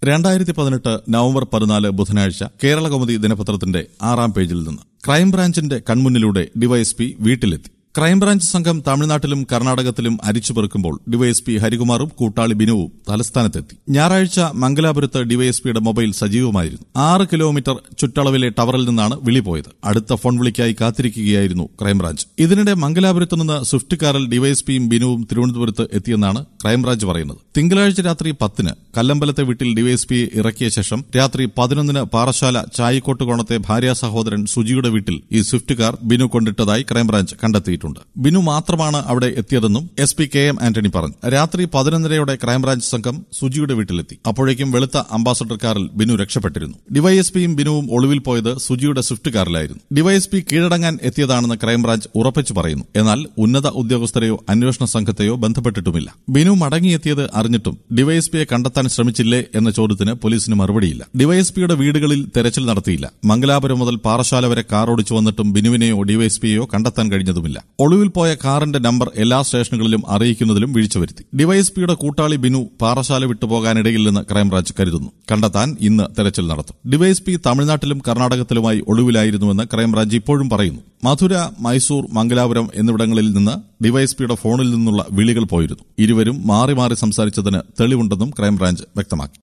2018 November 14 ബുധനാഴ്ച കേരളകൗമുദി ദിനപത്രത്തിന്റെ 6-ാം പേജിൽ നിന്ന് ക്രൈംബ്രാഞ്ചിന്റെ കൺമുന്നിലൂടെ ഡിവൈഎസ്പി വീട്ടിലെത്തി. ക്രൈംബ്രാഞ്ച് സംഘം തമിഴ്നാട്ടിലും കർണാടകത്തിലും അരിച്ചുപെറുക്കുമ്പോൾ ഡിവൈഎസ്പി ഹരികുമാറും കൂട്ടാളി ബിനുവും തലസ്ഥാനത്തെത്തി. ഞായറാഴ്ച മംഗലാപുരത്ത് ഡിവൈഎസ്പിയുടെ മൊബൈൽ സജീവമായിരുന്നു. 6 കിലോമീറ്റർ ചുറ്റളവിലെ ടവറിൽ നിന്നാണ് വിളി പോയത്. അടുത്ത ഫോൺ വിളിക്കായി കാത്തിരിക്കുകയായിരുന്നു ക്രൈംബ്രാഞ്ച്. ഇതിനിടെ മംഗലാപുരത്ത് നിന്ന് സ്വിഫ്റ്റ് കാറിൽ ഡിവൈഎസ്പിയും ബിനുവും തിരുവനന്തപുരത്ത് എത്തിയെന്നാണ് ക്രൈംബ്രാഞ്ച് പറയുന്നത്. തിങ്കളാഴ്ച രാത്രി 10-ന് കല്ലമ്പലത്തെ വീട്ടിൽ ഡിവൈഎസ്പിയെ ഇറക്കിയ ശേഷം രാത്രി 11-ന് പാറശാല ചായിക്കോട്ട് കോണത്തെ ഭാര്യാ സഹോദരൻ സുജിയുടെ വീട്ടിൽ ഈ സ്വിഫ്റ്റ് കാർ ബിനു കൊണ്ടിട്ടതായി ക്രൈംബ്രാഞ്ച് കണ്ടെത്തിയിട്ടുണ്ട്. ബിനു മാത്രമാണ് അവിടെ എത്തിയതെന്നും SP KM ആന്റണി പറഞ്ഞു. രാത്രി 11:30 ക്രൈംബ്രാഞ്ച് സംഘം സുജിയുടെ വീട്ടിലെത്തി. അപ്പോഴേക്കും വെളുത്ത അംബാസഡർ കാറിൽ ബിനു രക്ഷപ്പെട്ടിരുന്നു. ഡിവൈഎസ്പിയും ബിനുവും ഒളിവിൽ പോയത് സുജിയുടെ സ്വിഫ്റ്റ് കാറിലായിരുന്നു. ഡിവൈഎസ്പി കീഴടങ്ങാൻ എത്തിയതാണെന്ന് ക്രൈംബ്രാഞ്ച് ഉറപ്പിച്ചു പറയുന്നു. എന്നാൽ ഉന്നത ഉദ്യോഗസ്ഥരെയോ അന്വേഷണ സംഘത്തെയോ ബന്ധപ്പെട്ടിട്ടുമില്ല. ബിനു മടങ്ങിയെത്തിയത് അറിഞ്ഞിട്ടും ഡിവൈഎസ്പിയെ കണ്ടെത്താൻ ശ്രമിച്ചില്ലേ എന്ന ചോദ്യത്തിന് പോലീസിന് മറുപടിയില്ല. ഡിവൈഎസ്പിയുടെ വീടുകളിൽ തെരച്ചിൽ നടത്തിയില്ല. മംഗലാപുരം മുതൽ പാറശാല വരെ കാർ ഓടിച്ചു വന്നിട്ടും ബിനുവിനെയോ ഡിവൈഎസ്പിയെയോ കണ്ടെത്താൻ കഴിഞ്ഞതുമില്ല. ഒളിവിൽ പോയ കാറിന്റെ നമ്പർ എല്ലാ സ്റ്റേഷനുകളിലും അറിയിക്കുന്നതിലും വീഴ്ച വരുത്തി. ഡിവൈഎസ്പിയുടെ കൂട്ടാളി ബിനു പാറശാല വിട്ടുപോകാനിടയില്ലെന്ന് ക്രൈംബ്രാഞ്ച് കരുതുന്നു. കണ്ടെത്താൻ ഇന്ന് തെരച്ചിൽ നടത്തും. ഡിവൈഎസ്പി തമിഴ്നാട്ടിലും കർണാടകത്തിലുമായി ഒളിവിലായിരുന്നുവെന്ന് ക്രൈംബ്രാഞ്ച് ഇപ്പോഴും പറയുന്നു. മധുര, മൈസൂർ, മംഗലാപുരം എന്നിവിടങ്ങളിൽ നിന്ന് ഡിവൈഎസ്പിയുടെ ഫോണിൽ നിന്നുള്ള വിളികൾ പോയിരുന്നു. ഇരുവരും മാറി മാറി സംസാരിച്ചതിന് തെളിവുണ്ടെന്നും ക്രൈംബ്രാഞ്ച് വ്യക്തമാക്കി.